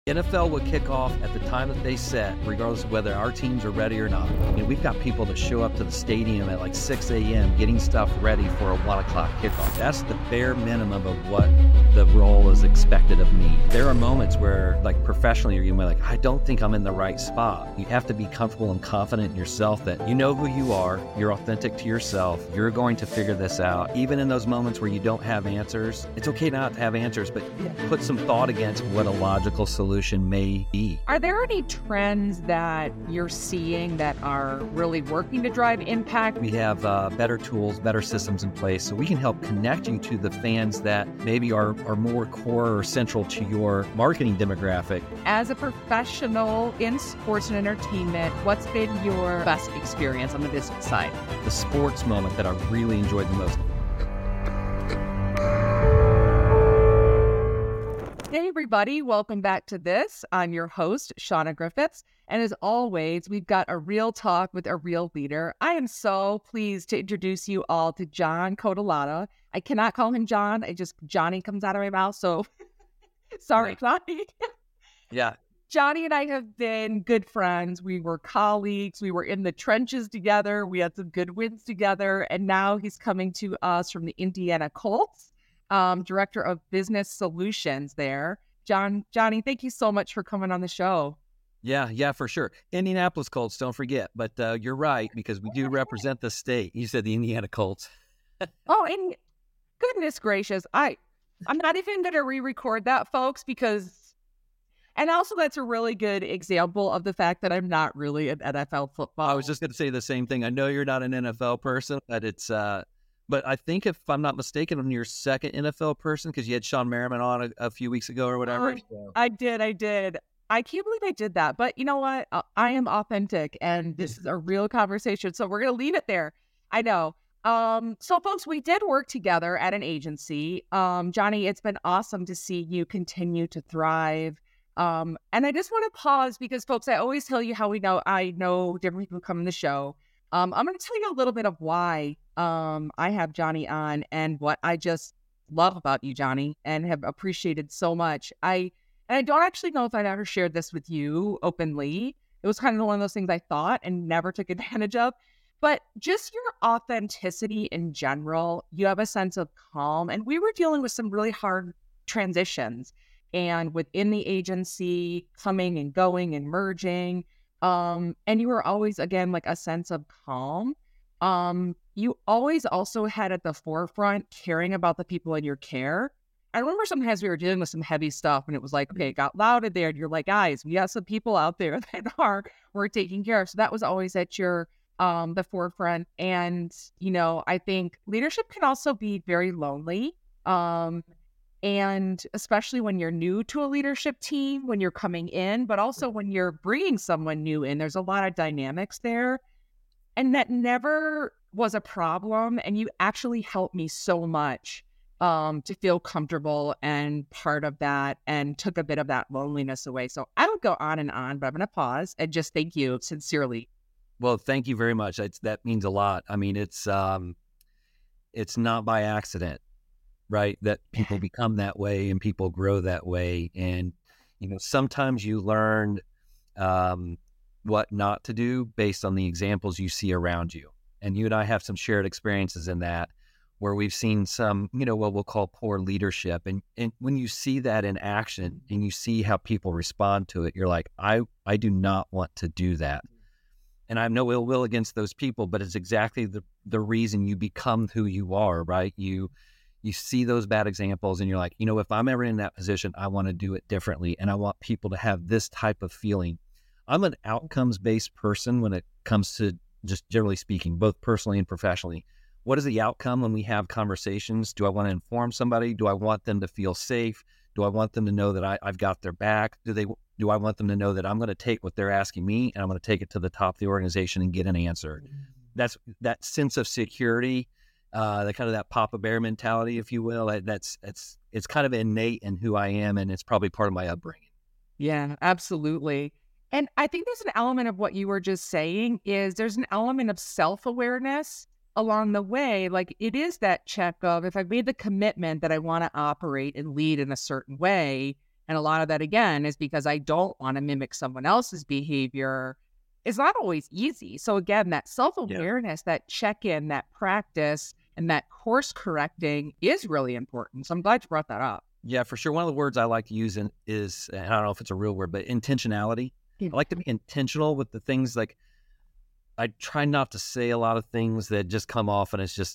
NFL would kick off at the time that they set, regardless of whether our teams are ready or not. I mean, we've got people that show up to the stadium at like 6 a.m. getting stuff ready for a 1 o'clock kickoff. That's the bare minimum of what the role is expected of me. There are moments where, like professionally, you're going to be like, I don't think I'm in the right spot. You have to be comfortable and confident in yourself that you know who you are, you're authentic to yourself, you're going to figure this out. Even in those moments where you don't have answers, it's okay not to have answers, but put some thought against what a logical solution may be. Are there any trends that you're seeing that are really working to drive impact? We have better tools, better systems in place, so we can help connect you to the fans that maybe are more core or central to your marketing demographic. As a professional in sports and entertainment, what's been your best experience on the business side? The sports moment that I really enjoyed the most. Hey everybody, welcome back to this. I'm your host, Shauna Griffiths, and as always, we've got a real talk with a real leader. I am so pleased to introduce you all to John Codolata. I cannot call him John, Johnny comes out of my mouth, so sorry, Johnny. Yeah. Johnny and I have been good friends. We were colleagues. We were in the trenches together. We had some good wins together, and now he's coming to us from the Indiana Colts. Director of Business Solutions there. Johnny, thank you so much for coming on the show. Yeah, for sure. Indianapolis Colts, don't forget. But you're right, because we do represent the state. You said the Indiana Colts. Oh, and goodness gracious, I'm not even going to re-record that, folks, because, and also that's a really good example of the fact that I'm not really an NFL football. I was just going to say the same thing. I know you're not an NFL person, but it's... But I think, if I'm not mistaken, I'm your second NFL person, because you had Sean Merriman on a few weeks ago or whatever. So. I did. I can't believe I did that. But you know what? I am authentic, and this is a real conversation. So we're going to leave it there. I know. So, folks, we did work together at an agency. Johnny, it's been awesome to see you continue to thrive. And I just want to pause because, folks, I always tell you how I know different people come on the show. I'm going to tell you a little bit of why I have Johnny on and what I just love about you, Johnny, and have appreciated so much. I don't actually know if I'd ever shared this with you openly. It was kind of one of those things I thought and never took advantage of. But just your authenticity in general, you have a sense of calm. And we were dealing with some really hard transitions. And within the agency, coming and going and merging. And you were always, again, like a sense of calm. You always also had at the forefront caring about the people in your care. I remember sometimes we were dealing with some heavy stuff and it was like, okay, it got loud in there. And you're like, guys, we got some people out there that we're taking care of. So that was always at your, the forefront. And, you know, I think leadership can also be very lonely. And especially when you're new to a leadership team, when you're coming in, but also when you're bringing someone new in, there's a lot of dynamics there. And that never was a problem. And you actually helped me so much to feel comfortable and part of that, and took a bit of that loneliness away. So I don't go on, but I'm going to pause and just thank you sincerely. Well, thank you very much. That means a lot. I mean, it's not by accident, right? That people become that way and people grow that way. And, you know, sometimes you learn what not to do based on the examples you see around you. And you and I have some shared experiences in that, where we've seen some, you know, what we'll call poor leadership. And when you see that in action and you see how people respond to it, you're like, I do not want to do that. And I have no ill will against those people, but it's exactly the reason you become who you are, right? You see those bad examples and you're like, you know, if I'm ever in that position, I want to do it differently. And I want people to have this type of feeling. I'm an outcomes-based person when it comes to just generally speaking, both personally and professionally. What is the outcome when we have conversations? Do I want to inform somebody? Do I want them to feel safe? Do I want them to know that I've got their back? Do I want them to know that I'm going to take what they're asking me and I'm going to take it to the top of the organization and get an answer? That's that sense of security, the kind of that Papa Bear mentality, if you will. It's kind of innate in who I am, and it's probably part of my upbringing. Yeah, absolutely. And I think there's an element of what you were just saying is there's an element of self-awareness along the way. Like, it is that check of, if I've made the commitment that I want to operate and lead in a certain way, And a lot of that, again, is because I don't want to mimic someone else's behavior. It's not always easy. So again, that self-awareness, that check-in, that practice, and that course correcting is really important. So I'm glad you brought that up. Yeah, for sure. One of the words I like to use is, and I don't know if it's a real word, but intentionality. I like to be intentional with the things. Like, I try not to say a lot of things that just come off and it's just,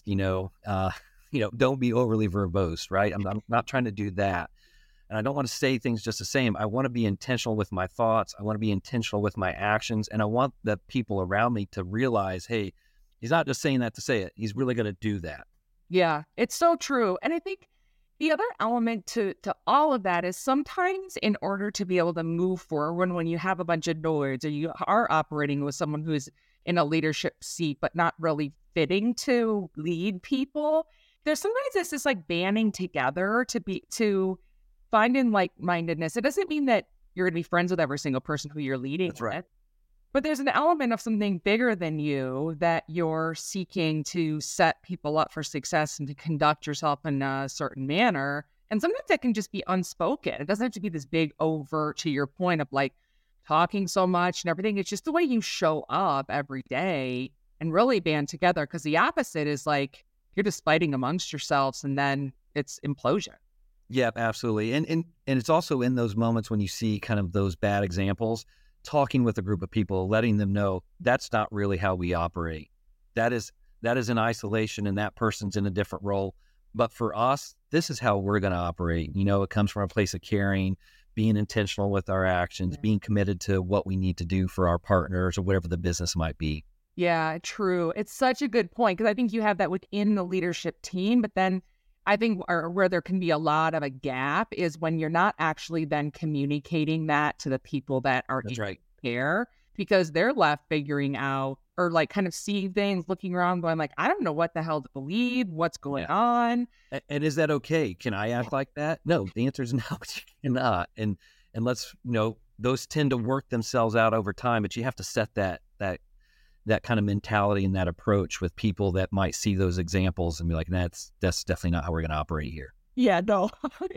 don't be overly verbose, right? I'm not trying to do that. And I don't want to say things just the same. I want to be intentional with my thoughts. I want to be intentional with my actions. And I want the people around me to realize, hey, he's not just saying that to say it. He's really going to do that. Yeah, it's so true. And I think the other element to all of that is sometimes in order to be able to move forward when you have a bunch of noise or you are operating with someone who's in a leadership seat but not really fitting to lead people, there's sometimes this like banding together to finding like-mindedness. It doesn't mean that you're going to be friends with every single person who you're leading That's right. with, but there's an element of something bigger than you that you're seeking to set people up for success and to conduct yourself in a certain manner. And sometimes that can just be unspoken. It doesn't have to be this big overt, to your point, of like talking so much and everything. It's just the way you show up every day and really band together. Because the opposite is like you're just fighting amongst yourselves and then it's implosion. Yeah, absolutely. And it's also in those moments when you see kind of those bad examples, talking with a group of people, letting them know that's not really how we operate. That is in isolation and that person's in a different role. But for us, this is how we're going to operate. It comes from a place of caring, being intentional with our actions, being committed to what we need to do for our partners or whatever the business might be. Yeah, true. It's such a good point because I think you have that within the leadership team, but then I think where there can be a lot of a gap is when you're not actually then communicating that to the people that are in care, because they're left figuring out or like kind of seeing things, looking around, going like, I don't know what the hell to believe, what's going on. And is that okay? Can I act like that? No, the answer is no, you cannot. And let's, those tend to work themselves out over time, but you have to set that kind of mentality and that approach with people that might see those examples and be like, that's definitely not how we're going to operate here. Yeah, no,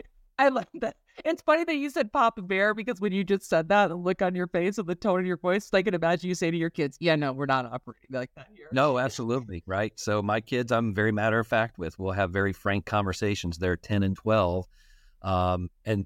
I love that. It's funny that you said Papa Bear, because when you just said that, the look on your face and the tone of your voice, I can imagine you say to your kids, yeah, no, we're not operating like that here. No, absolutely. Right. So my kids, I'm very matter of fact with, we'll have very frank conversations. They're 10 and 12. And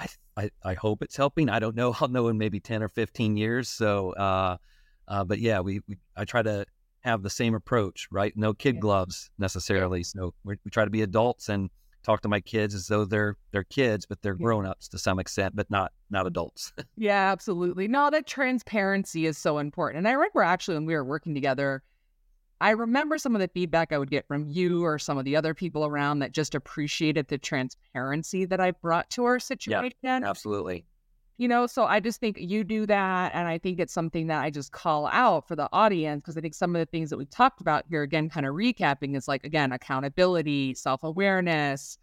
I hope it's helping. I don't know. I'll know in maybe 10 or 15 years. So, but yeah, I try to have the same approach, right? No kid gloves necessarily. So we try to be adults and talk to my kids as though they're kids, but they're grown-ups to some extent, but not adults. Yeah, absolutely. No, that transparency is so important. And I remember actually when we were working together, I remember some of the feedback I would get from you or some of the other people around that just appreciated the transparency that I brought to our situation. Yeah, absolutely. So I just think you do that. And I think it's something that I just call out for the audience, because I think some of the things that we talked about here, again, kind of recapping, is like, again, accountability, self-awareness,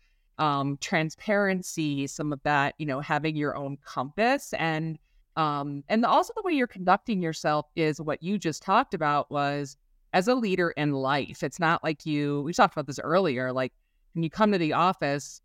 transparency, some of that, having your own compass, and also the way you're conducting yourself is what you just talked about was as a leader in life. It's not like we talked about this earlier, like when you come to the office,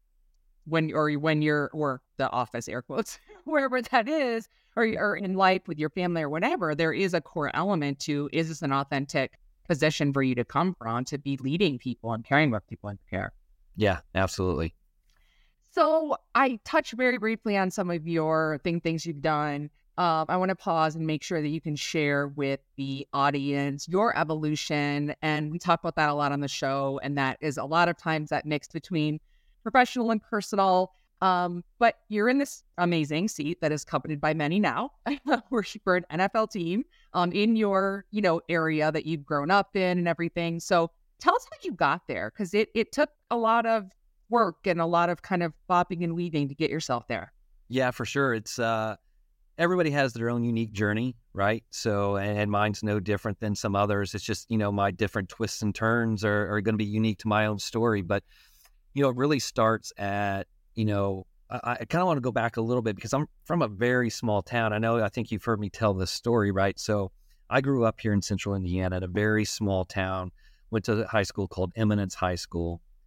or the office, air quotes, wherever that is, or in life with your family or whatever, there is a core element to, is this an authentic position for you to come from, to be leading people and caring about people in care? Yeah, absolutely. So I touched very briefly on some of your things you've done. I want to pause and make sure that you can share with the audience your evolution. And we talk about that a lot on the show. And that is a lot of times that mix between professional and personal. But you're in this amazing seat that is coveted by many now, working for an NFL team in your, area that you've grown up in and everything. So tell us how you got there, because it took a lot of work and a lot of kind of bopping and weaving to get yourself there. Yeah, for sure. It's everybody has their own unique journey, right? So, and mine's no different than some others. It's just, my different twists and turns are going to be unique to my own story. But it really starts at, I kind of want to go back a little bit because I'm from a very small town. I think you've heard me tell this story, right? So I grew up here in central Indiana at a very small town, went to a high school called Eminence High School.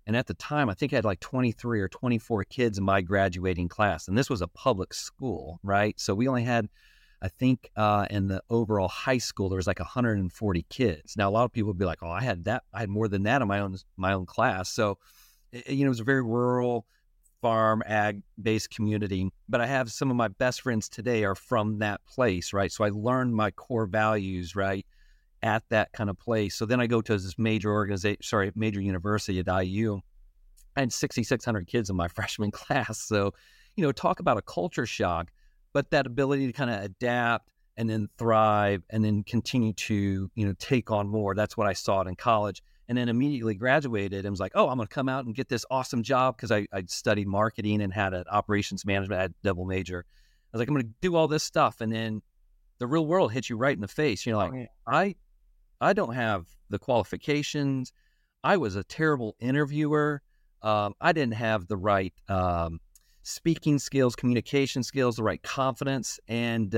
And at the time, I think I had like 23 or 24 kids in my graduating class. And this was a public school, right? So we only had, I think, in the overall high school, there was like 140 kids. Now, a lot of people would be like, oh, I had more than that in my own class. So, it was a very rural, farm, ag-based community. But I have some of my best friends today are from that place, right? So I learned my core values, right, at that kind of place. So then I go to this major university at IU. I had 6,600 kids in my freshman class. So, talk about a culture shock, but that ability to kind of adapt and then thrive and then continue to, take on more. That's what I saw in college. And then immediately graduated and was like, oh, I'm going to come out and get this awesome job because I studied marketing and had an operations management, I had a double major. I was like, I'm going to do all this stuff. And then the real world hits you right in the face. You're like, I don't have the qualifications. I was a terrible interviewer. I didn't have the right speaking skills, communication skills, the right confidence. And,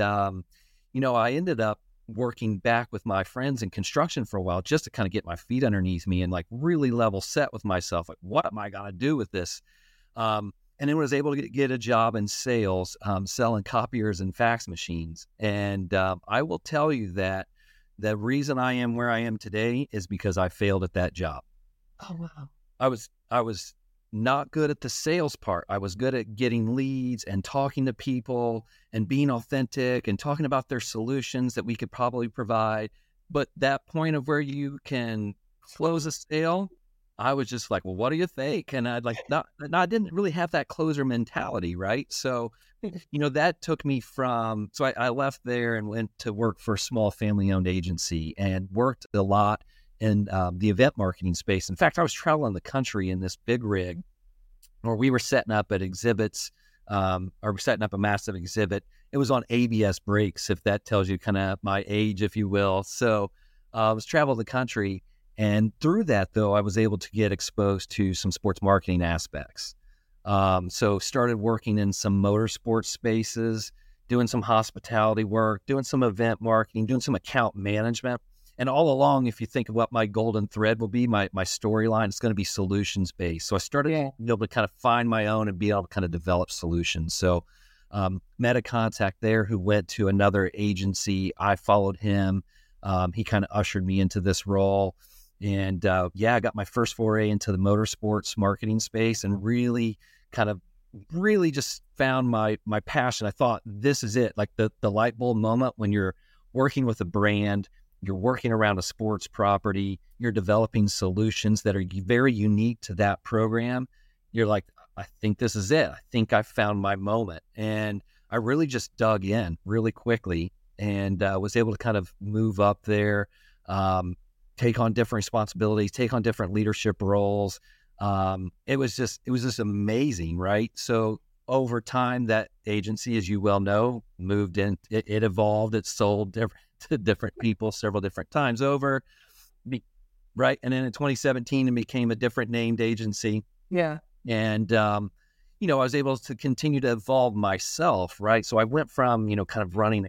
I ended up working back with my friends in construction for a while just to kind of get my feet underneath me and like really level set with myself. Like, what am I going to do with this? And then was able to get a job in sales, selling copiers and fax machines. And I will tell you that the reason I am where I am today is because I failed at that job. Oh, wow. I was not good at the sales part. I was good at getting leads and talking to people and being authentic and talking about their solutions that we could probably provide. But that point of where you can close a sale, I was just like, well, what do you think? And I didn't really have that closer mentality, right? So, that took me so I left there and went to work for a small family-owned agency and worked a lot in the event marketing space. In fact, I was traveling the country in this big rig where we were setting up at exhibits, or setting up a massive exhibit. It was on ABS brakes, if that tells you kind of my age, if you will. So I was traveling the country. And through that, though, I was able to get exposed to some sports marketing aspects. So started working in some motorsports spaces, doing some hospitality work, doing some event marketing, doing some account management. And all along, if you think of what my golden thread will be, my storyline, it's going to be solutions based. So I started to be able to kind of find my own and be able to kind of develop solutions. So met a contact there who went to another agency. I followed him. He kind of ushered me into this role. And I got my first foray into the motorsports marketing space and really just found my passion. I thought this is it, like the light bulb moment when you're working with a brand, you're working around a sports property, you're developing solutions that are very unique to that program. You're like, I think this is it. I think I found my moment. And I really just dug in really quickly and was able to kind of move up there, take on different responsibilities, take on different leadership roles. It was just amazing, right? So over time, that agency, as you well know, moved in, it evolved, it sold to different people several different times over, right? And then in 2017, it became a different named agency. Yeah. And, I was able to continue to evolve myself, right? So I went from, kind of running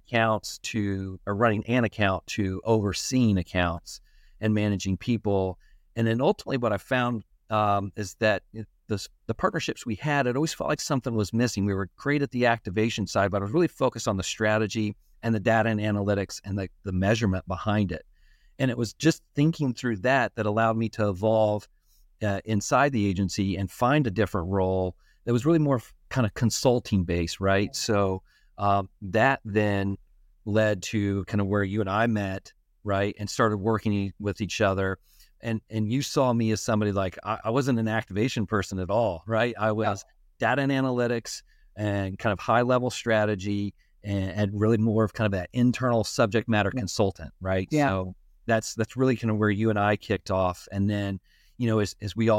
an account to overseeing accounts and managing people. And then ultimately what I found is that the partnerships we had, it always felt like something was missing. We were great at the activation side, but I was really focused on the strategy and the data and analytics and the measurement behind it. And it was just thinking through that allowed me to evolve inside the agency and find a different role that was really more kind of consulting based, right? So that then led to kind of where you and I met, right? And started working with each other. And you saw me as somebody like, I wasn't an activation person at all, right? I was data and analytics and kind of high level strategy and really more of kind of that internal subject matter consultant, right? Yeah. So that's really kind of where you and I kicked off. And then, as we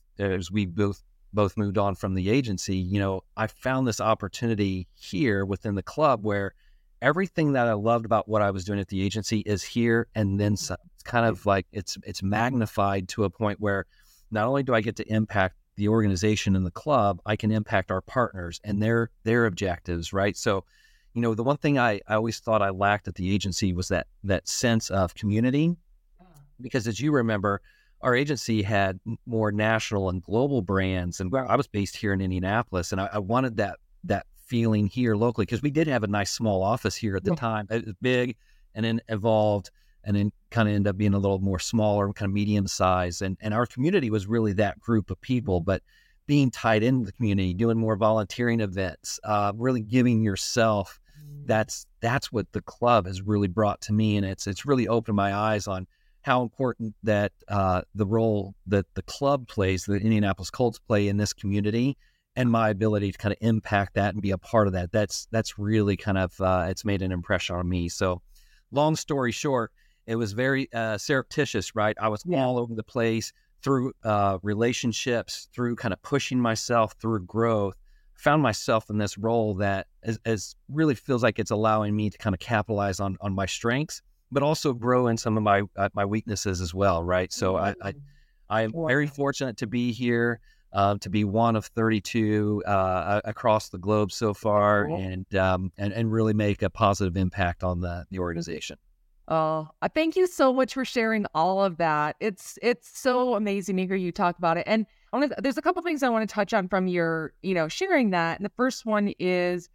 both moved on from the agency, I found this opportunity here within the club where everything that I loved about what I was doing at the agency is here and then some. It's kind of like it's magnified to a point where not only do I get to impact the organization and the club, I can impact our partners and their objectives, right? So, the one thing I always thought I lacked at the agency was that sense of community, because as you remember, our agency had more national and global brands, and I was based here in Indianapolis, and I wanted that feeling here locally, because we did have a nice small office here at the time. It was big, and then evolved, and then kind of ended up being a little more smaller, kind of medium size, and our community was really that group of people. But being tied into the community, doing more volunteering events, really giving yourself, that's what the club has really brought to me, and it's really opened my eyes on how important that the role that the club plays, the Indianapolis Colts play in this community, and my ability to kind of impact that and be a part of that. That's really kind of it's made an impression on me. So, long story short, it was very surreptitious, right? I was all over the place through relationships, through kind of pushing myself through growth. Found myself in this role that is really feels like it's allowing me to kind of capitalize on my strengths, but also grow in some of my weaknesses as well, right? So I am very fortunate to be here, to be one of 32 across the globe so far, and really make a positive impact on the organization. Oh, thank you so much for sharing all of that. It's so amazing to hear you talk about it. And there's a couple things I want to touch on from your, sharing that. And the first one is,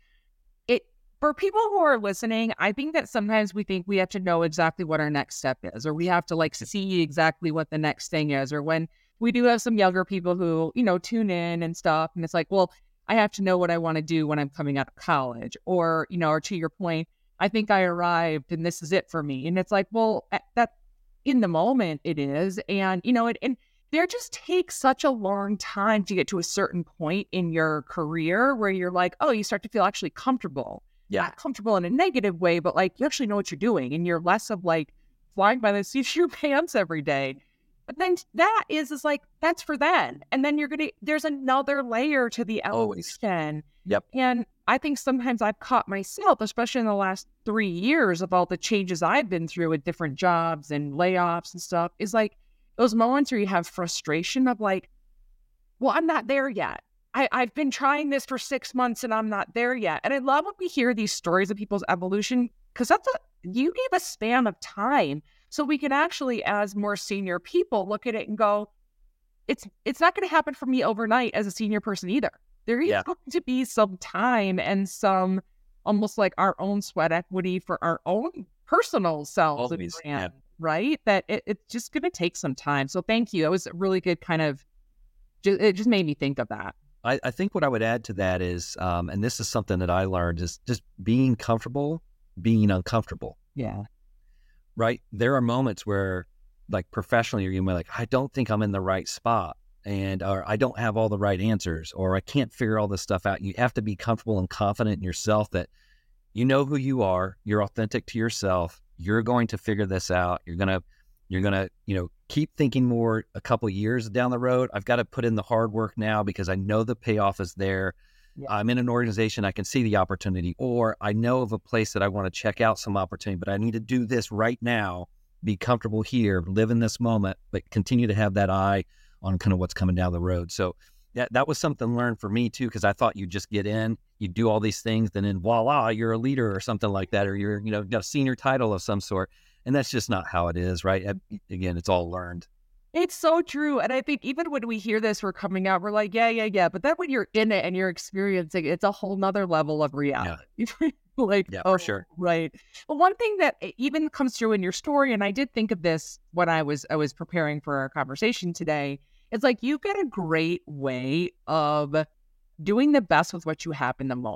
for people who are listening, I think that sometimes we think we have to know exactly what our next step is, or we have to see exactly what the next thing is. Or when we do have some younger people who, tune in and stuff, and it's like, well, I have to know what I want to do when I'm coming out of college, or, or to your point, I think I arrived and this is it for me. And it's like, well, that in the moment it is. And, and there just takes such a long time to get to a certain point in your career where you're like, oh, you start to feel actually comfortable. Yeah, not comfortable in a negative way, but you actually know what you're doing, and you're less of flying by the seat of your pants every day. But then that is that's for then. And then there's another layer to the evolution. Yep. And I think sometimes I've caught myself, especially in the last 3 years of all the changes I've been through with different jobs and layoffs and stuff, is those moments where you have frustration of well, I'm not there yet. I've been trying this for 6 months and I'm not there yet. And I love when we hear these stories of people's evolution, because you gave a span of time. So we can actually, as more senior people, look at it and go, it's not going to happen for me overnight as a senior person either. There is going to be some time and some almost our own sweat equity for our own personal selves. Always, right? That it's just going to take some time. So thank you. That was a really good kind of, it just made me think of that. I think what I would add to that is, and this is something that I learned, is just being comfortable, being uncomfortable. Yeah. Right. There are moments where, professionally, you're going to be I don't think I'm in the right spot, or I don't have all the right answers, or I can't figure all this stuff out. You have to be comfortable and confident in yourself that you know who you are, you're authentic to yourself, you're going to figure this out. You're going to, keep thinking more a couple of years down the road. I've got to put in the hard work now because I know the payoff is there. Yeah. I'm in an organization, I can see the opportunity, or I know of a place that I want to check out some opportunity, but I need to do this right now, be comfortable here, live in this moment, but continue to have that eye on kind of what's coming down the road. So that was something learned for me too, because I thought you just get in, you do all these things, and then voila, you're a leader or something like that, or you're, got a senior title of some sort. And that's just not how it is, right? Again, it's all learned. It's so true. And I think even when we hear this, we're coming out, we're like, yeah. But then when you're in it and you're experiencing it, it's a whole nother level of reality. Yeah. For sure. Right. Well, one thing that even comes through in your story, and I did think of this when I was preparing for our conversation today, it's you've got a great way of doing the best with what you have in the moment.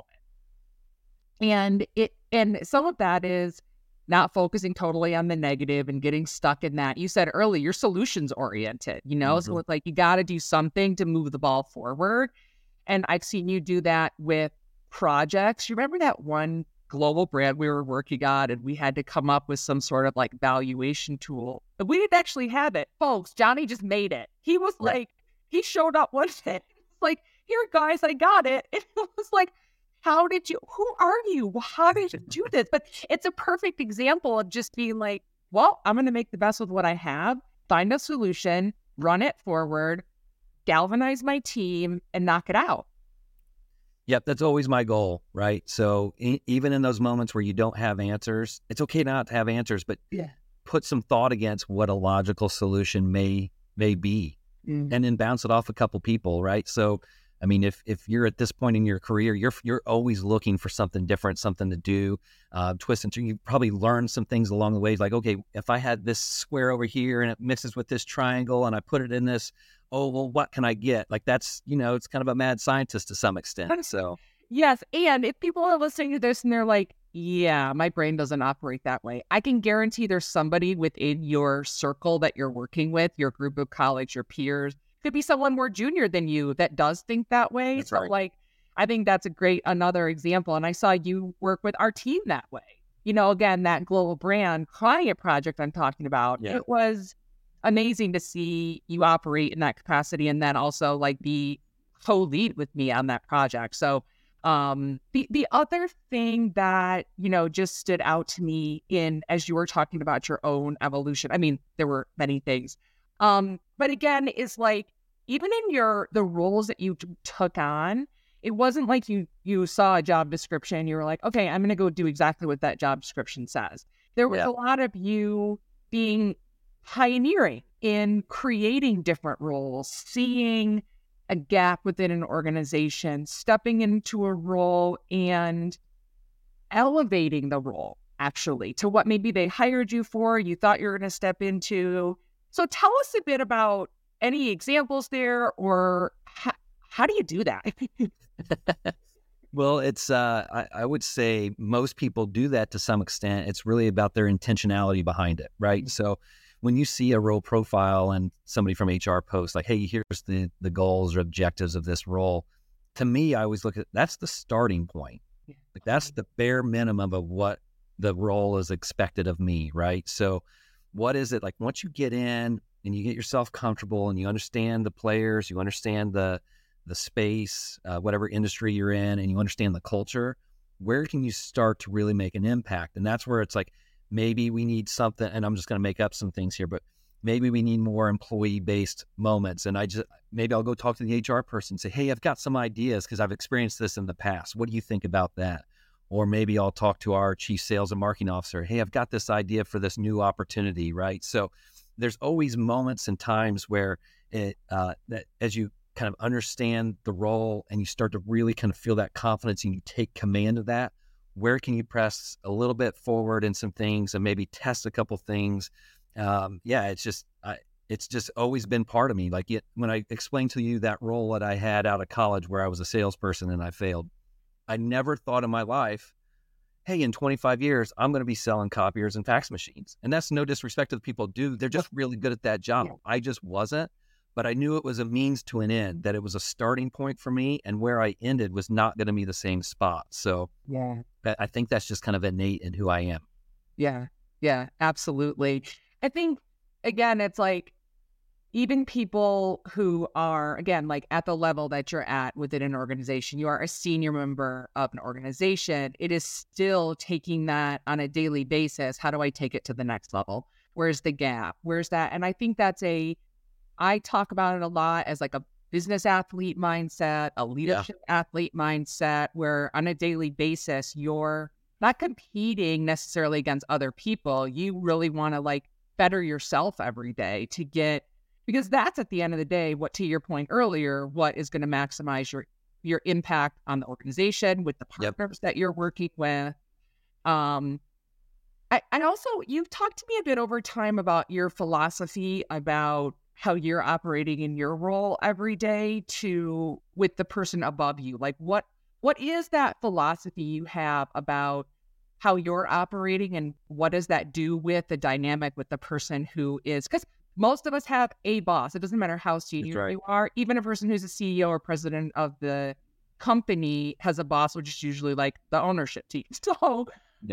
And some of that is not focusing totally on the negative and getting stuck in that. You said earlier, you're solutions oriented, Mm-hmm. So it's you got to do something to move the ball forward. And I've seen you do that with projects. You remember that one global brand we were working on, and we had to come up with some sort of valuation tool. But we didn't actually have it. Folks, Johnny just made it. He was he showed up one day. It's here, guys, I got it. And it was who are you? How did you do this? But it's a perfect example of just being well, I'm going to make the best with what I have, find a solution, run it forward, galvanize my team, and knock it out. Yep, that's always my goal, right? So even in those moments where you don't have answers, it's okay not to have answers, but put some thought against what a logical solution may may be, Mm. and then bounce it off a couple people, right? So, I mean, if you're at this point in your career, you're always looking for something different, something to do, twist and turn. You probably learn some things along the way, like, okay, if I had this square over here and it mixes with this triangle and I put it in this, oh, well, what can I get? Like that's, it's kind of a mad scientist to some extent. So Yes, and if people are listening to this and they're like, yeah, my brain doesn't operate that way, I can guarantee there's somebody within your circle that you're working with, your group of colleagues, your peers, could be someone more junior than you that does think that way. that's So right. like, I think that's another example. And I saw you work with our team that way. Again, that global brand client project I'm talking about, Yeah. it was amazing to see you operate in that capacity and then also like be co-lead with me on that project. So the other thing that, just stood out to me as you were talking about your own evolution, I mean, there were many things. But again, is like, even in the roles that you took on, it wasn't like you saw a job description, you were like, okay, I'm going to go do exactly what that job description says. There was Yeah. a lot of you being pioneering in creating different roles, seeing a gap within an organization, stepping into a role and elevating the role actually to what maybe they hired you for, you thought you were going to step into. So tell us a bit about any examples there, or how do you do that? Well, it's I would say most people do that to some extent. It's really about their intentionality behind it, right? Mhm. So when you see a role profile and somebody from HR posts like, "Hey, here's the goals or objectives of this role," to me, I always look at that's the starting point. Yeah. Like that's the bare minimum of what the role is expected of me, right? So what is it like once you get in and you get yourself comfortable and you understand the players, you understand the space, whatever industry you're in, and you understand the culture, where can you start to really make an impact? And that's where it's like, maybe we need something, and I'm just going to make up some things here, but maybe we need more employee-based moments. And maybe I'll go talk to the HR person and say, hey, I've got some ideas because I've experienced this in the past. What do you think about that? Or maybe I'll talk to our chief sales and marketing officer. Hey, I've got this idea for this new opportunity, right? So there's always moments and times where that as you kind of understand the role and you start to really kind of feel that confidence and you take command of that, where can you press a little bit forward in some things and maybe test a couple things? It's just always been part of me. Like when I explained to you that role that I had out of college where I was a salesperson and I failed, I never thought in my life, hey, in 25 years, I'm going to be selling copiers and fax machines. And that's no disrespect to the people who do. They're just really good at that job. Yeah. I just wasn't. But I knew it was a means to an end, that it was a starting point for me, and where I ended was not going to be the same spot. So Yeah. I think that's just kind of innate in who I am. Yeah, absolutely. I think, again, it's like, even people who are, again, like at the level that you're at within an organization, you are a senior member of an organization, it is still taking that on a daily basis. How do I take it to the next level? Where's the gap? Where's that? And I think I talk about it a lot as like a business athlete mindset, a leadership athlete mindset, where on a daily basis, you're not competing necessarily against other people. You really want to like better yourself every day because that's at the end of the day, what, to your point earlier, what is going to maximize your impact on the organization with the partners that you're working with. I also, you've talked to me a bit over time about your philosophy about how you're operating in your role every day with the person above you. Like what is that philosophy you have about how you're operating, and what does that do with the dynamic with the person who is, because most of us have a boss. It doesn't matter how senior you are. Even a person who's a CEO or president of the company has a boss, which is usually like the ownership team. So,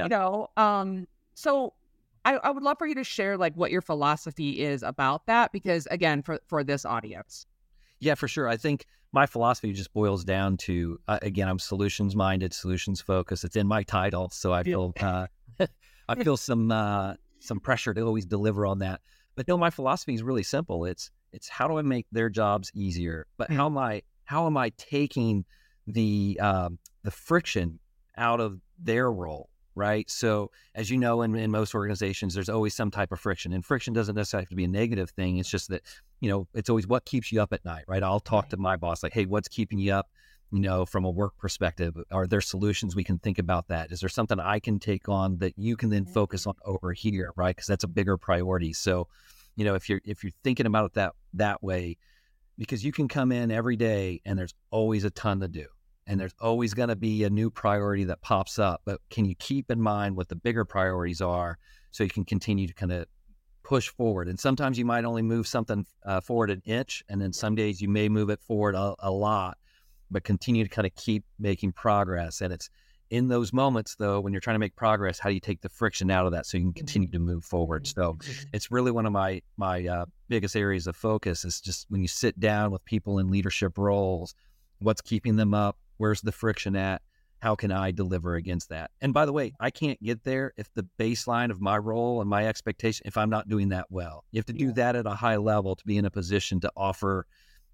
so I would love for you to share like what your philosophy is about that, because again, for this audience. Yeah, for sure. I think my philosophy just boils down to, again, I'm solutions minded, solutions focused. It's in my title. So I feel, I feel some pressure to always deliver on that. But no, my philosophy is really simple. It's how do I make their jobs easier? But how am I taking the friction out of their role? right? So as you know, in most organizations, there's always some type of friction, and friction doesn't necessarily have to be a negative thing. It's just that, it's always what keeps you up at night, right? I'll talk to my boss like, hey, what's keeping you up? From a work perspective, are there solutions we can think about that? Is there something I can take on that you can then focus on over here, right? Because that's a bigger priority. So, if you're thinking about it that way, because you can come in every day and there's always a ton to do, and there's always going to be a new priority that pops up. But can you keep in mind what the bigger priorities are so you can continue to kind of push forward? And sometimes you might only move something forward an inch, and then some days you may move it forward a lot, but continue to kind of keep making progress. And it's in those moments, though, when you're trying to make progress, how do you take the friction out of that so you can continue to move forward? So it's really one of my biggest areas of focus is just when you sit down with people in leadership roles, what's keeping them up? Where's the friction at? How can I deliver against that? And by the way, I can't get there if the baseline of my role and my expectation, if I'm not doing that well. You have to do that at a high level to be in a position to offer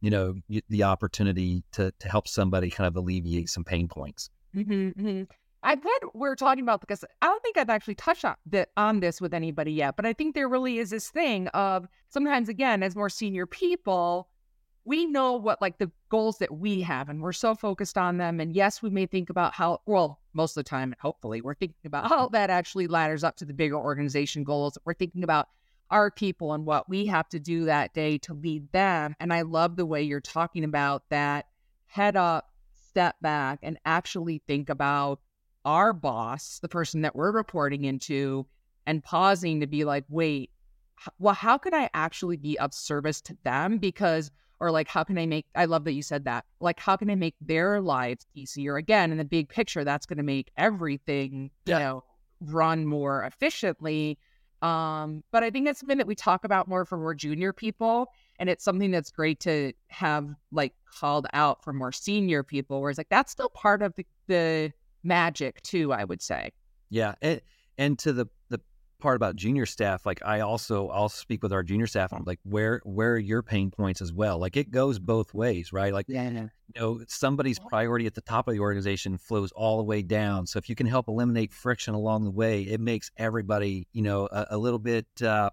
the opportunity to help somebody kind of alleviate some pain points. I'm glad we're talking about, because I don't think I've actually touched on this with anybody yet, but I think there really is this thing of sometimes, again, as more senior people, we know what like the goals that we have, and we're so focused on them. And yes, we may think about how, well, most of the time, hopefully, we're thinking about how that actually ladders up to the bigger organization goals. We're thinking about our people and what we have to do that day to lead them. And I love the way you're talking about that head up, step back, and actually think about our boss, the person that we're reporting into, and pausing to be like, wait, well, how can I actually be of service to them? Because, or like, how can I make, I love that you said that, like, how can I make their lives easier? Again, in the big picture, that's going to make everything, run more efficiently. But I think that's something that we talk about more for more junior people. And it's something that's great to have like called out for more senior people, where it's like, that's still part of the magic too, I would say. Yeah. And to the part about junior staff, like I'll speak with our junior staff and like, where are your pain points as well? Like it goes both ways, right? Like, somebody's priority at the top of the organization flows all the way down. So if you can help eliminate friction along the way, it makes everybody, a little bit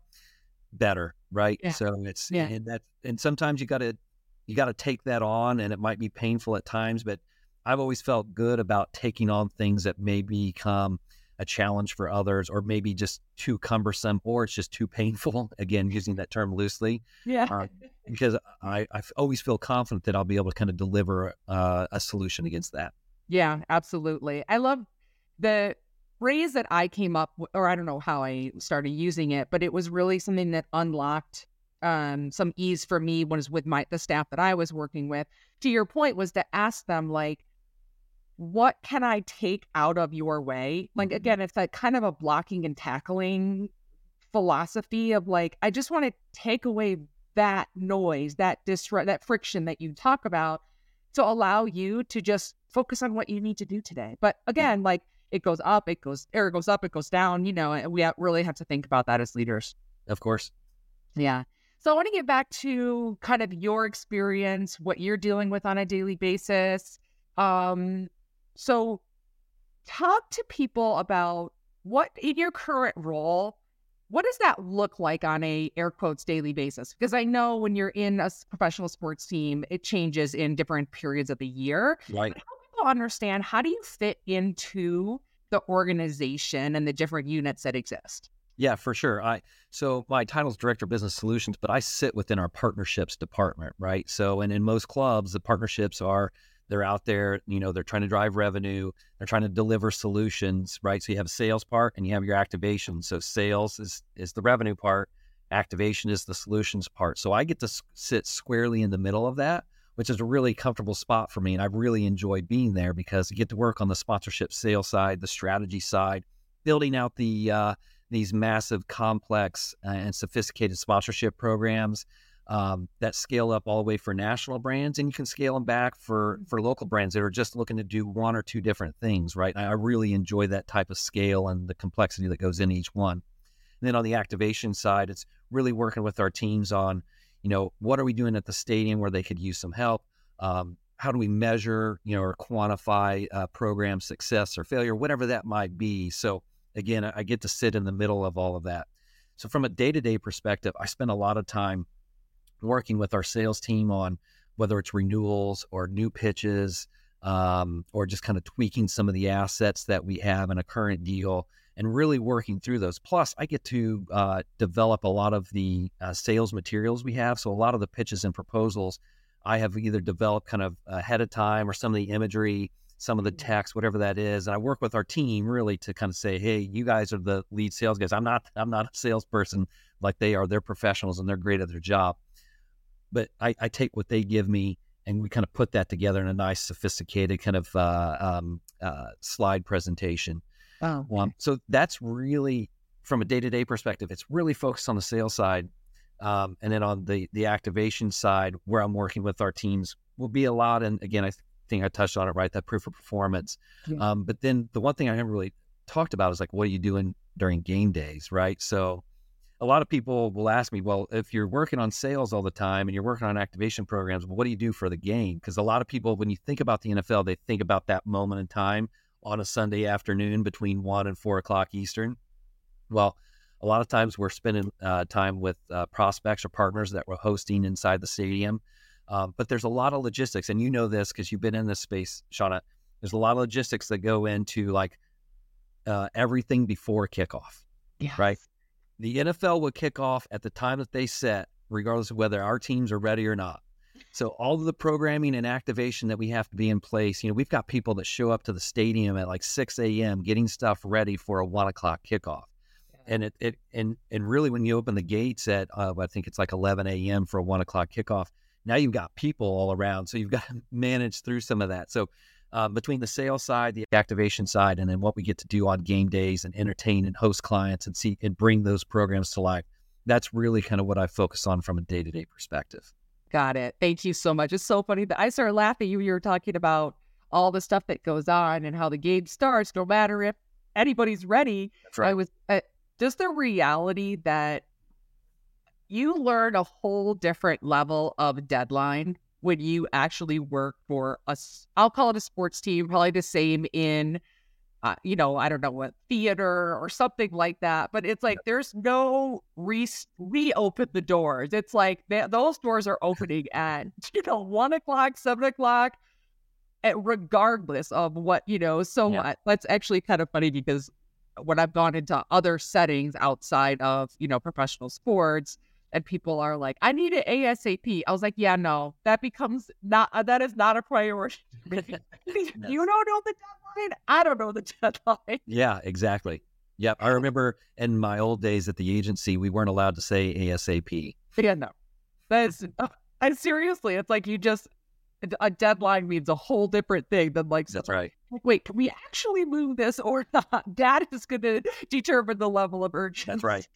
better, right? Yeah. So it's and sometimes you got to take that on, and it might be painful at times, but I've always felt good about taking on things that may become a challenge for others, or maybe just too cumbersome, or it's just too painful. Again, using that term loosely. Because I always feel confident that I'll be able to kind of deliver a solution against that. Yeah, absolutely. I love the phrase that I came up with, or I don't know how I started using it, but it was really something that unlocked some ease for me when it was with the staff that I was working with. To your point, was to ask them, like, what can I take out of your way? Like, again, it's that kind of a blocking and tackling philosophy of like, I just want to take away that noise, that that friction that you talk about, to allow you to just focus on what you need to do today. But again, like it goes up, it goes up, it goes down, and we really have to think about that as leaders. Of course. Yeah. So I want to get back to kind of your experience, what you're dealing with on a daily basis. So talk to people about what, in your current role, what does that look like on a air quotes daily basis? Because I know when you're in a professional sports team, it changes in different periods of the year. Right. But help people understand, how do you fit into the organization and the different units that exist? Yeah, for sure. So my title is Director of Business Solutions, but I sit within our partnerships department, right? So, and in most clubs, the partnerships they're out there, they're trying to drive revenue, they're trying to deliver solutions, right? So you have a sales part and you have your activation. So sales is the revenue part, activation is the solutions part. So I get to sit squarely in the middle of that, which is a really comfortable spot for me. And I've really enjoyed being there because you get to work on the sponsorship sales side, the strategy side, building out these massive, complex and sophisticated sponsorship programs that scale up all the way for national brands, and you can scale them back for local brands that are just looking to do one or two different things, right? I really enjoy that type of scale and the complexity that goes in each one. And then on the activation side, it's really working with our teams on, what are we doing at the stadium where they could use some help? how do we measure, or quantify program success or failure, whatever that might be. So again, I get to sit in the middle of all of that. So from a day-to-day perspective, I spend a lot of time working with our sales team on whether it's renewals or new pitches, or just kind of tweaking some of the assets that we have in a current deal and really working through those. Plus, I get to develop a lot of the sales materials we have. So a lot of the pitches and proposals I have either developed kind of ahead of time, or some of the imagery, some of the text, whatever that is. And I work with our team really to kind of say, hey, you guys are the lead sales guys. I'm not a salesperson like they are. They're professionals and they're great at their job. But I take what they give me and we kind of put that together in a nice, sophisticated kind of slide presentation. Oh, okay. So that's really, from a day-to-day perspective, it's really focused on the sales side. And then on the activation side, where I'm working with our teams, will be a lot. And again, I think I touched on it, right? That proof of performance. Yeah. But then the one thing I haven't really talked about is like, what are you doing during game days, right? So a lot of people will ask me, well, if you're working on sales all the time and you're working on activation programs, well, what do you do for the game? Because a lot of people, when you think about the NFL, they think about that moment in time on a Sunday afternoon between 1 and 4 o'clock Eastern. Well, a lot of times we're spending time with prospects or partners that we're hosting inside the stadium. But there's a lot of logistics, and you know this because you've been in this space, Shauna. There's a lot of logistics that go into like everything before kickoff, Yeah. right? The NFL will kick off at the time that they set, regardless of whether our teams are ready or not. So all of the programming and activation that we have to be in place, we've got people that show up to the stadium at like 6 a.m. getting stuff ready for a 1 o'clock kickoff. And and really, when you open the gates at I think it's like 11 a.m. for a 1 o'clock kickoff, now you've got people all around, so you've got to manage through some of that. So between the sales side, the activation side, and then what we get to do on game days and entertain and host clients and see and bring those programs to life, that's really kind of what I focus on from a day-to-day perspective. Got it. Thank you so much. It's so funny that I started laughing. You were talking about all the stuff that goes on and how the game starts, no matter if anybody's ready. That's right. I was just the reality that you learn a whole different level of deadline when you actually work for I'll call it a sports team, probably the same in, I don't know what, theater or something like that. But it's like, there's no reopen the doors. It's like those doors are opening at, 1 o'clock, 7 o'clock, regardless of what, so that's actually kind of funny because when I've gone into other settings outside of, professional sports, and people are like, I need it ASAP. I was like, yeah, no, that is not a priority. You don't know the deadline. I don't know the deadline. Yeah, exactly. Yep. I remember in my old days at the agency, we weren't allowed to say ASAP. Yeah, no, that's, and seriously, it's like a deadline means a whole different thing than like, that's right. Wait, can we actually move this or not? That is going to determine the level of urgency. That's right.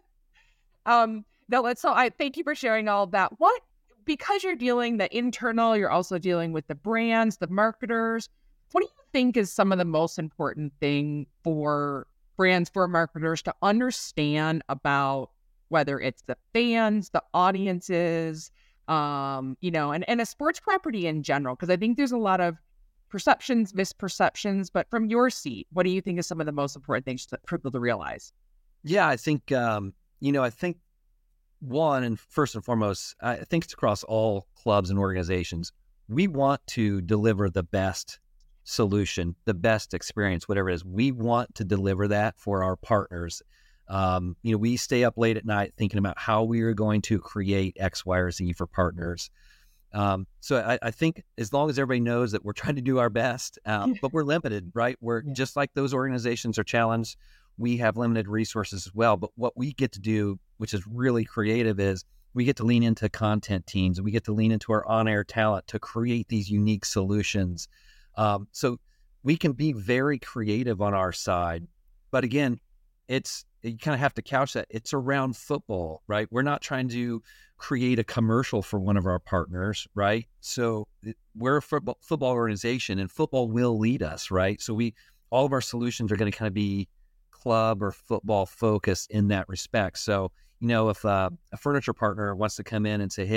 No, so I thank you for sharing all of that. Because you're dealing the internal, you're also dealing with the brands, the marketers. What do you think is some of the most important thing for brands, for marketers to understand about whether it's the fans, the audiences, and a sports property in general? Because I think there's a lot of perceptions, misperceptions, but from your seat, what do you think is some of the most important things for people to realize? Yeah, I think, I think one, and first and foremost, I think it's across all clubs and organizations. We want to deliver the best solution, the best experience, whatever it is. We want to deliver that for our partners. We stay up late at night thinking about how we are going to create X, Y, or Z for partners. So I think as long as everybody knows that we're trying to do our best, but we're limited, right? We're just like those organizations are challenged. We have limited resources as well. But what we get to do, which is really creative, is we get to lean into content teams. We get to lean into our on-air talent to create these unique solutions. So we can be very creative on our side. But again, you kind of have to couch that. It's around football, right? We're not trying to create a commercial for one of our partners, right? So we're a football organization, and football will lead us, right? So all of our solutions are going to kind of be club or football focused in that respect. So, if a furniture partner wants to come in and say, hey,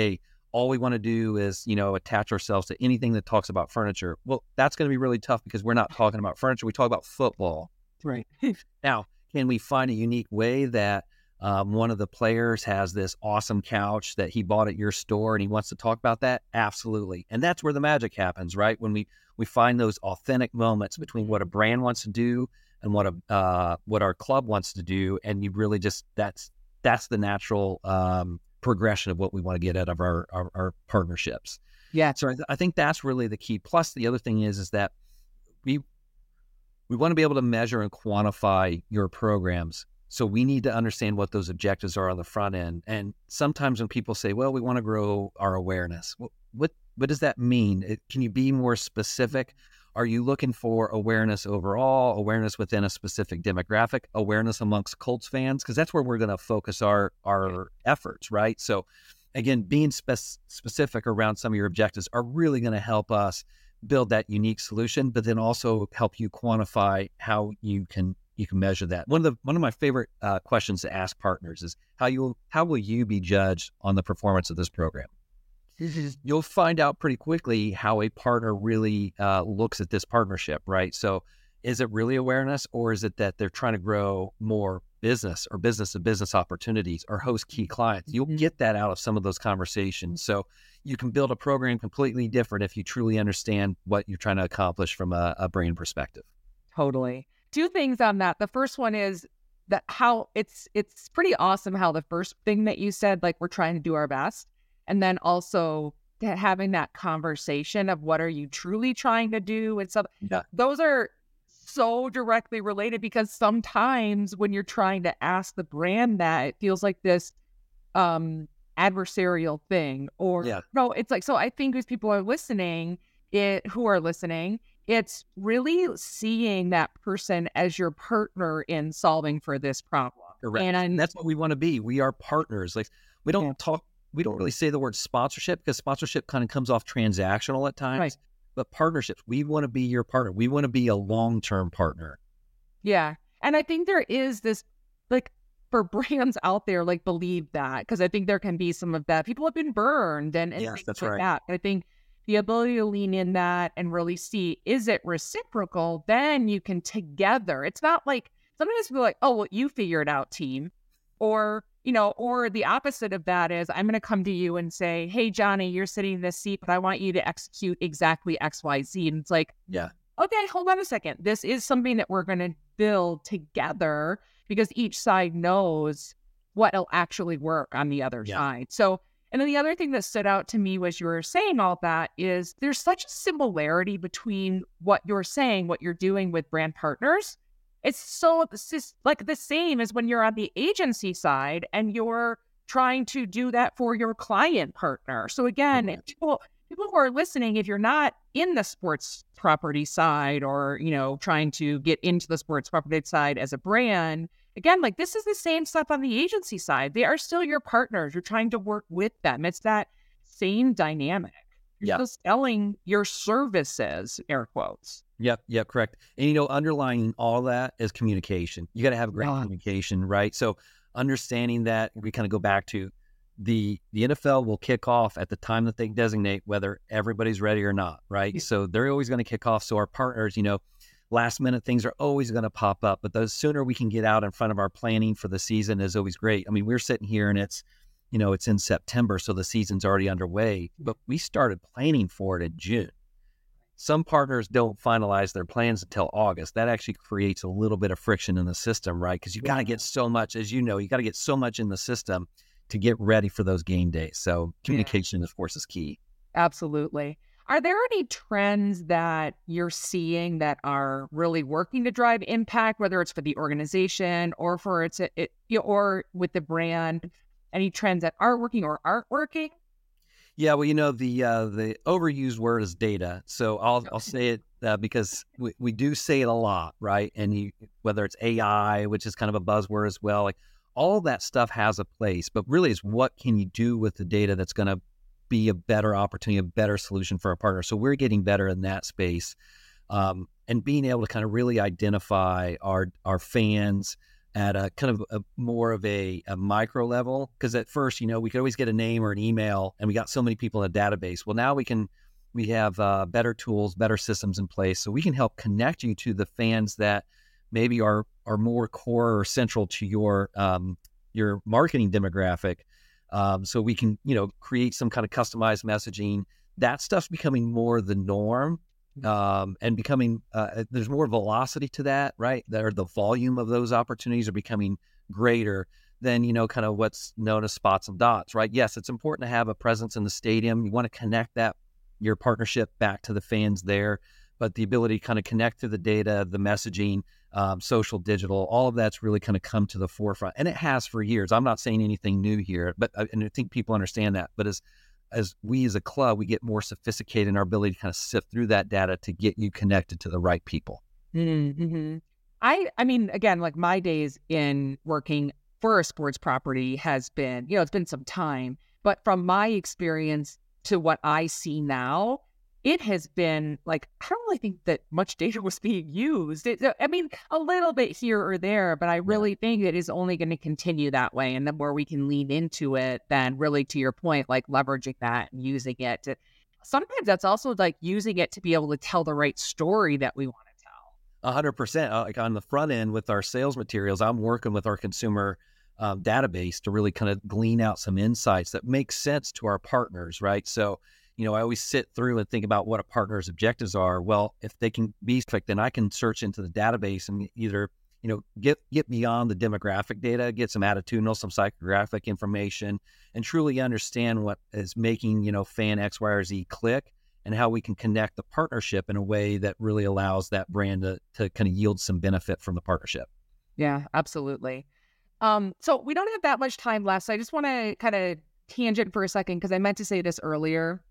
all we want to do is, attach ourselves to anything that talks about furniture. Well, that's going to be really tough because we're not talking about furniture. We talk about football. Right. Now, can we find a unique way that one of the players has this awesome couch that he bought at your store and he wants to talk about that? Absolutely. And that's where the magic happens, right? When we find those authentic moments between what a brand wants to do and what our club wants to do. And you really just, that's the natural progression of what we want to get out of our partnerships. Yeah. So I think that's really the key. Plus the other thing is that we want to be able to measure and quantify your programs. So we need to understand what those objectives are on the front end. And sometimes when people say, well, we want to grow our awareness, what does that mean? Can you be more specific? Are you looking for awareness overall, awareness within a specific demographic, awareness amongst Colts fans? Because that's where we're going to focus our efforts, right? So again, being specific around some of your objectives are really going to help us build that unique solution, but then also help you quantify how you can measure that. One of my favorite questions to ask partners is how will you be judged on the performance of this program? You'll find out pretty quickly how a partner really looks at this partnership, right? So is it really awareness, or is it that they're trying to grow more business or business-to-business opportunities or host key clients? You'll get that out of some of those conversations. So you can build a program completely different if you truly understand what you're trying to accomplish from a brand perspective. Totally. Two things on that. The first one is that how it's pretty awesome how the first thing that you said, like, we're trying to do our best. And then also having that conversation of what are you truly trying to do and stuff. Yeah. Those are so directly related, because sometimes when you're trying to ask the brand that, it feels like this adversarial thing, or no, it's like, so I think as people are listening, it's really seeing that person as your partner in solving for this problem. Correct. And that's what we want to be. We are partners. Like, we don't really say the word sponsorship, because sponsorship kind of comes off transactional at times. Right. But partnerships, we want to be your partner. We want to be a long-term partner. Yeah. And I think there is this, like, for brands out there, like, believe that, because I think there can be some of that. People have been burned and yes, things that's like right. that. I think the ability to lean in that and really see, is it reciprocal? Then you can together. It's not like, sometimes people are like, oh, well, you figure it out, team. Or, or the opposite of that is, I'm going to come to you and say, hey, Johnny, you're sitting in this seat, but I want you to execute exactly X, Y, Z. And it's like, yeah, okay, hold on a second. This is something that we're going to build together, because each side knows what'll actually work on the other side. So, and then the other thing that stood out to me was, you were saying all that, is there's such a similarity between what you're saying, what you're doing with brand partners. It's just like the same as when you're on the agency side and you're trying to do that for your client partner. So again, people who are listening, if you're not in the sports property side, or, trying to get into the sports property side as a brand, again, like, this is the same stuff on the agency side. They are still your partners. You're trying to work with them. It's that same dynamic. You're still selling your services, air quotes. Yep, correct. And, underlying all that is communication. You got to have great communication, right? So understanding that, we kind of go back to the NFL will kick off at the time that they designate, whether everybody's ready or not, right? Yeah. So they're always going to kick off. So our partners, last minute things are always going to pop up, but the sooner we can get out in front of our planning for the season is always great. I mean, we're sitting here and it's in September, so the season's already underway, but we started planning for it in June. Some partners don't finalize their plans until August. That actually creates a little bit of friction in the system, right? Because you got to get so much, as you got to get so much in the system to get ready for those game days. So communication, of course, is key. Absolutely. Are there any trends that you're seeing that are really working to drive impact, whether it's for the organization or for or with the brand? Any trends that are working or aren't working? Yeah, well, the overused word is data. So I'll say it because we do say it a lot, right? And whether it's AI, which is kind of a buzzword as well, like, all that stuff has a place, but really is what can you do with the data that's going to be a better opportunity, a better solution for our partner. So we're getting better in that space, and being able to kind of really identify our fans, at a kind of a more of a micro level. Because at first, we could always get a name or an email, and we got so many people in a database. Well, now we have better tools, better systems in place, so we can help connect you to the fans that maybe are more core or central to your marketing demographic. So we can, create some kind of customized messaging. That stuff's becoming more the norm, and becoming, there's more velocity to that, right? The volume of those opportunities are becoming greater than, kind of what's known as spots and dots, right? Yes, it's important to have a presence in the stadium. You want to connect your partnership back to the fans there, but the ability to kind of connect to the data, the messaging, social, digital, all of that's really kind of come to the forefront, and it has for years. I'm not saying anything new here, but and I think people understand that. But as we as a club, we get more sophisticated in our ability to kind of sift through that data to get you connected to the right people. Mm-hmm. I mean, again, like my days in working for a sports property has been, it's been some time, but from my experience to what I see now, it has been like, I don't really think that much data was being used. I mean, a little bit here or there, but I really think it is only going to continue that way. And the more we can lean into it, then really to your point, like leveraging that and using it sometimes that's also like using it to be able to tell the right story that we want to tell. 100%. Like on the front end with our sales materials, I'm working with our consumer database to really kind of glean out some insights that make sense to our partners, right? So, I always sit through and think about what a partner's objectives are. Well, if they can be specific, then I can search into the database and either, get beyond the demographic data, get some attitudinal, some psychographic information, and truly understand what is making, fan X, Y, or Z click, and how we can connect the partnership in a way that really allows that brand to kind of yield some benefit from the partnership. Yeah, absolutely. So we don't have that much time left. So I just want to kind of tangent for a second, because I meant to say this earlier.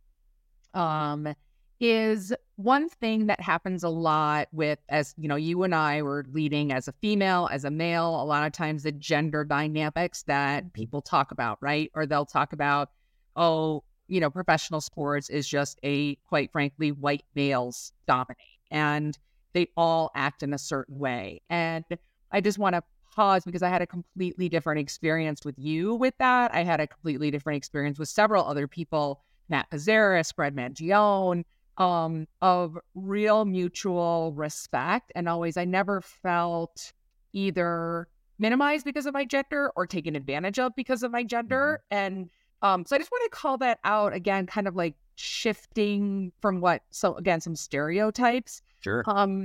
Is one thing that happens a lot with, as you and I were leading as a female, as a male, a lot of times the gender dynamics that people talk about, right? Or they'll talk about, professional sports is just quite frankly, white males dominate, and they all act in a certain way. And I just want to pause, because I had a completely different experience with you with that. I had a completely different experience with several other people, Matt Pizzaris, Fred Mangione, of real mutual respect. And always, I never felt either minimized because of my gender or taken advantage of because of my gender. And so I just want to call that out again, kind of like shifting from some stereotypes. Sure.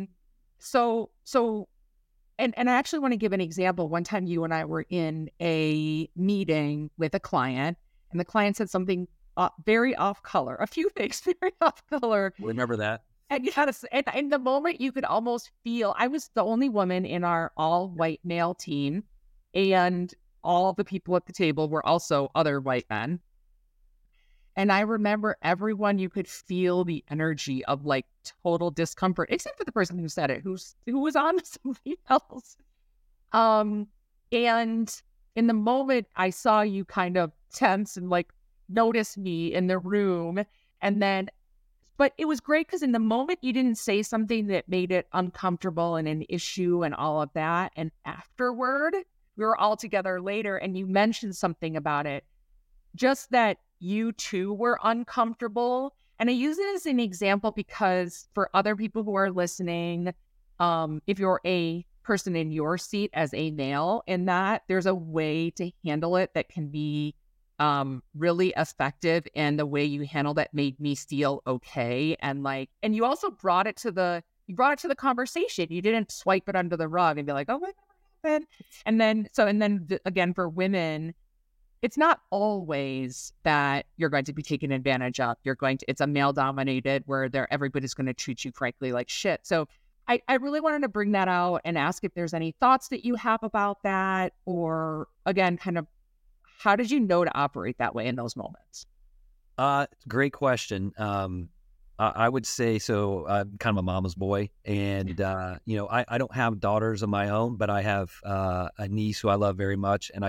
And I actually want to give an example. One time you and I were in a meeting with a client, and the client said something very off color, a few things very off color. Remember that. And in the moment, you could almost feel, I was the only woman in our all white male team, and all the people at the table were also other white men. And I remember everyone, you could feel the energy of like total discomfort, except for the person who said it, who was on to somebody else. And in the moment, I saw you kind of tense and like notice me in the room. But it was great because in the moment you didn't say something that made it uncomfortable and an issue and all of that. And afterward, we were all together later and you mentioned something about it, just that you too were uncomfortable. And I use it as an example because for other people who are listening, if you're a person in your seat as a male, in that there's a way to handle it that can be really effective, and the way you handled it made me feel okay. And you also brought it to the conversation. You didn't swipe it under the rug and be like, oh, what happened? And then again, for women, it's not always that you're going to be taken advantage of. It's a male dominated where everybody's going to treat you frankly like shit. So I really wanted to bring that out and ask if there's any thoughts that you have about that, or again, kind of, how did you know to operate that way in those moments? Great question. I would say so. I'm kind of a mama's boy, and I don't have daughters of my own, but I have a niece who I love very much, and I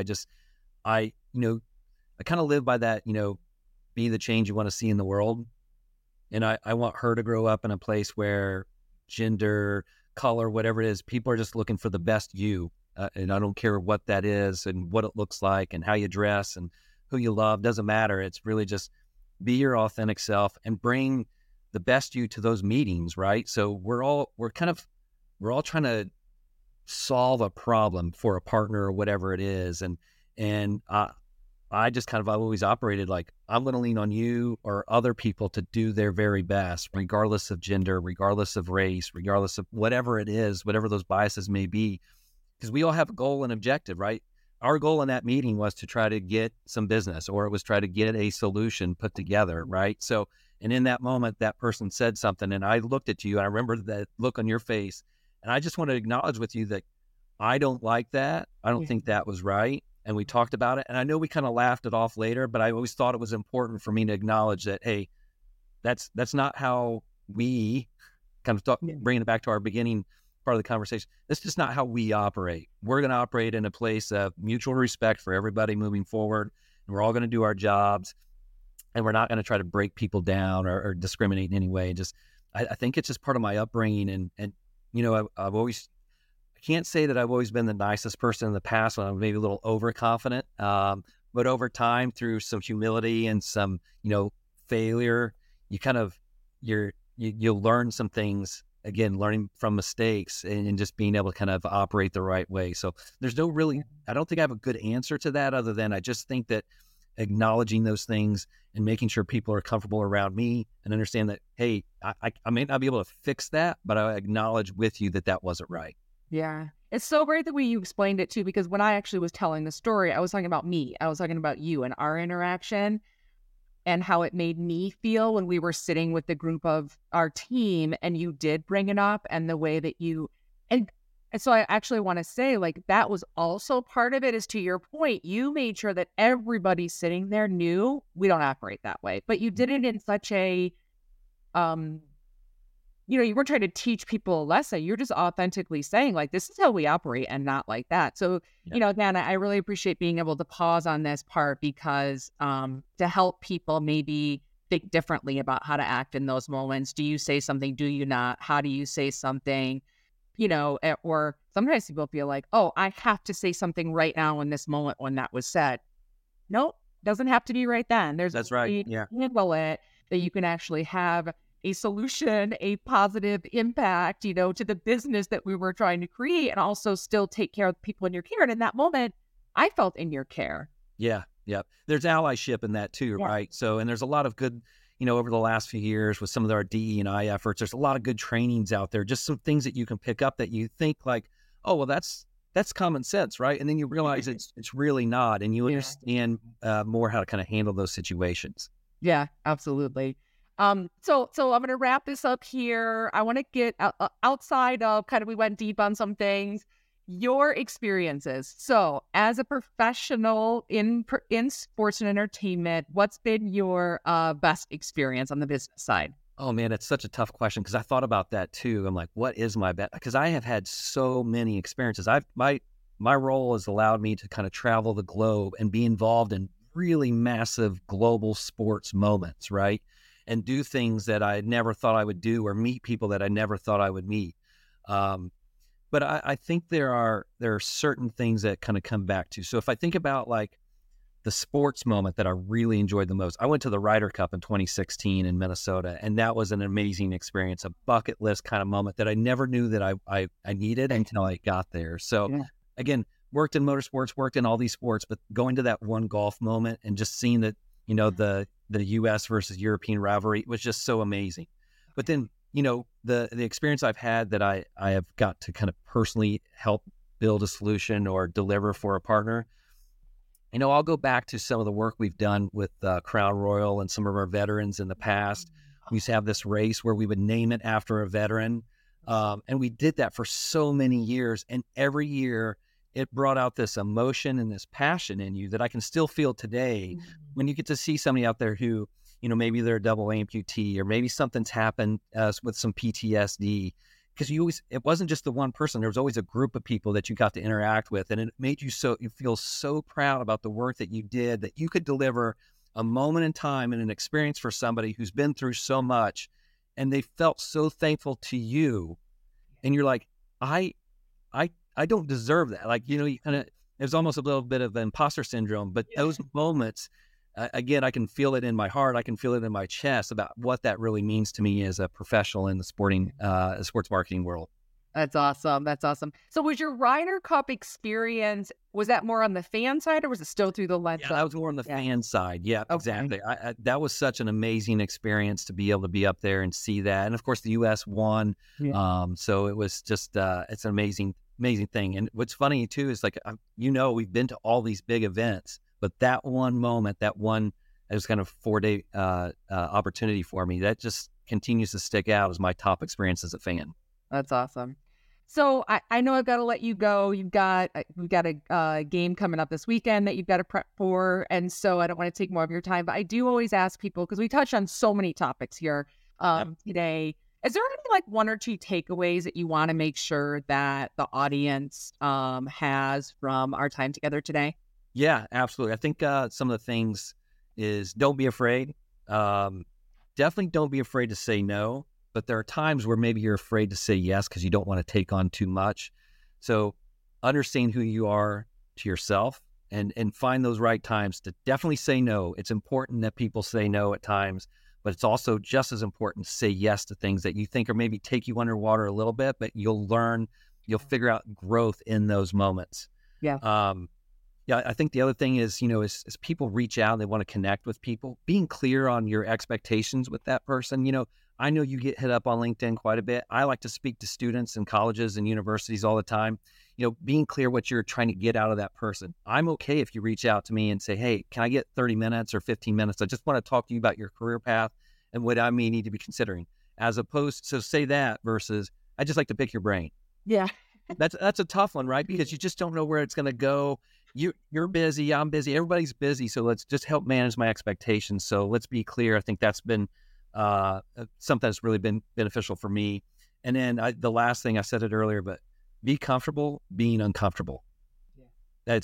kind of live by that. Be the change you want to see in the world, and I want her to grow up in a place where gender, color, whatever it is, people are just looking for the best you. and I don't care what that is and what it looks like and how you dress and who you love, doesn't matter. It's really just be your authentic self and bring the best you to those meetings, right? So we're all trying to solve a problem for a partner or whatever it is. And I just I've always operated like I'm going to lean on you or other people to do their very best, regardless of gender, regardless of race, regardless of whatever it is, whatever those biases may be, because we all have a goal and objective, right? Our goal in that meeting was to try to get some business, or it was try to get a solution put together, right? So, and in that moment, that person said something, and I looked at you, and I remember that look on your face, and I just want to acknowledge with you that I don't like that. I don't think that was right. And we talked about it. And I know we kind of laughed it off later, but I always thought it was important for me to acknowledge that, hey, that's not how we bringing it back to our beginning part of the conversation. That's just not how we operate. We're going to operate in a place of mutual respect for everybody moving forward. And we're all going to do our jobs. And we're not going to try to break people down or discriminate in any way. I think it's just part of my upbringing. And I've always, can't say that I've always been the nicest person in the past when I'm maybe a little overconfident. But over time, through some humility and some, failure, you'll learn some things, again, learning from mistakes and just being able to operate the right way. So there's I don't think I have a good answer to that other than I just think that acknowledging those things and making sure people are comfortable around me and understand that, hey, I may not be able to fix that, but I acknowledge with you that wasn't right. Yeah. It's so great the way you explained it too, because when I actually was telling the story, I was talking about me. I was talking about you and our interaction and how it made me feel when we were sitting with the group of our team and you did bring it up and the way that and so I actually want to say that was also part of it is to your point, you made sure that everybody sitting there knew we don't operate that way, but you did it in such a, you weren't trying to teach people a lesson. You're just authentically saying this is how we operate and not like that. So, Dan, I really appreciate being able to pause on this part because to help people maybe think differently about how to act in those moments. Do you say something? Do you not? How do you say something? Or sometimes people feel like, oh, I have to say something right now in this moment when that was said. Nope, doesn't have to be right then. That's right. Yeah. Handle it that you can actually have a solution, a positive impact, to the business that we were trying to create and also still take care of the people in your care. And in that moment, I felt in your care. Yeah. Yeah. There's allyship in that too, right? So, and there's a lot of good, over the last few years with some of our DE&I efforts, there's a lot of good trainings out there, just some things that you can pick up that you think oh, well, that's common sense, right? And then you realize it's really not. And you understand more how to handle those situations. Yeah, absolutely. So I'm going to wrap this up here. I want to get outside of we went deep on some things, your experiences. So as a professional in sports and entertainment, what's been your best experience on the business side? Oh man, it's such a tough question because I thought about that too. I'm like, what is my best? Because I have had so many experiences. My role has allowed me to travel the globe and be involved in really massive global sports moments, right? And do things that I never thought I would do or meet people that I never thought I would meet. But I think there are certain things that come back to. So if I think about the sports moment that I really enjoyed the most, I went to the Ryder Cup in 2016 in Minnesota, and that was an amazing experience, a bucket list moment that I never knew that I needed until I got there. So again, worked in motorsports, worked in all these sports, but going to that one golf moment and just seeing that, the U.S. versus European rivalry was just so amazing. But then, the experience I've had that I have got to personally help build a solution or deliver for a partner, I'll go back to some of the work we've done with Crown Royal and some of our veterans in the past. We used to have this race where we would name it after a veteran. And we did that for so many years. And every year it brought out this emotion and this passion in you that I can still feel today when you get to see somebody out there who, maybe they're a double amputee or maybe something's happened with some PTSD. Because it wasn't just the one person. There was always a group of people that you got to interact with. And it made you feel so proud about the work that you did, that you could deliver a moment in time and an experience for somebody who's been through so much. And they felt so thankful to you. And you're like, I I don't deserve that. Like, you kind of, there's almost a little bit of imposter syndrome, but those moments, again, I can feel it in my heart. I can feel it in my chest about what that really means to me as a professional in the sports marketing world. That's awesome. That's awesome. So was your Ryder Cup experience, was that more on the fan side or was it still through the lens Yeah, of? that was more on the fan side. Yeah, Okay. exactly. That was such an amazing experience to be able to be up there and see that. And of course, the U.S. won. Yeah. So it was just, it's an amazing, amazing thing. And what's funny too is like, we've been to all these big events, but that one moment, it was kind of 4-day opportunity for me. That just continues to stick out as my top experience as a fan. That's awesome. So I know I've got to let you go. We've got a game coming up this weekend that you've got to prep for. And so I don't want to take more of your time, but I do always ask people, because we touch on so many topics here today. Is there any like one or two takeaways that you want to make sure that the audience has from our time together today? Yeah, absolutely. I think some of the things is don't be afraid. Definitely don't be afraid to say no. But there are times where maybe you're afraid to say yes because you don't want to take on too much. So understand who you are to yourself and find those right times to definitely say no. It's important that people say no at times, but it's also just as important to say yes to things that you think are maybe take you underwater a little bit, but you'll figure out growth in those moments. Yeah. Yeah, I think the other thing is, as people reach out, they want to connect with people, being clear on your expectations with that person. I know you get hit up on LinkedIn quite a bit. I like to speak to students in colleges and universities all the time. Being clear what you're trying to get out of that person. I'm okay if you reach out to me and say, hey, can I get 30 minutes or 15 minutes? I just want to talk to you about your career path and what I may need to be considering. As opposed to say that versus, I just like to pick your brain. Yeah. That's a tough one, right? Because you just don't know where it's going to go. You're busy, I'm busy, everybody's busy. So let's just help manage my expectations. So let's be clear. I think that's been something that's really been beneficial for me. And then the last thing, I said it earlier, but be comfortable being uncomfortable. Yeah.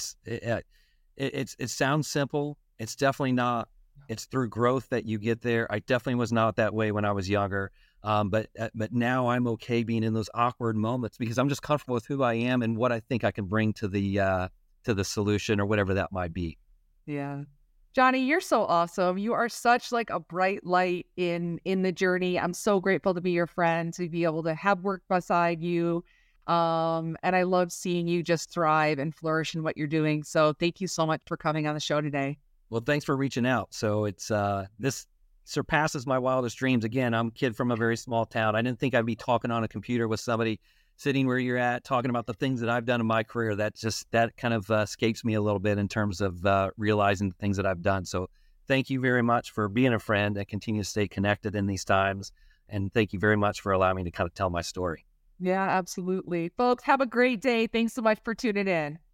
It sounds simple. It's definitely not. It's through growth that you get there. I definitely was not that way when I was younger. But now I'm okay being in those awkward moments because I'm just comfortable with who I am and what I think I can bring to the solution or whatever that might be. Yeah. Johnny, you're so awesome. You are such like a bright light in the journey. I'm so grateful to be your friend, to be able to have work beside you. And I love seeing you just thrive and flourish in what you're doing. So thank you so much for coming on the show today. Well, thanks for reaching out. So it's this surpasses my wildest dreams. Again, I'm a kid from a very small town. I didn't think I'd be talking on a computer with somebody sitting where you're at, talking about the things that I've done in my career. That kind of escapes me a little bit in terms of realizing the things that I've done. So thank you very much for being a friend and continue to stay connected in these times. And thank you very much for allowing me to kind of tell my story. Yeah, absolutely. Folks, have a great day. Thanks so much for tuning in.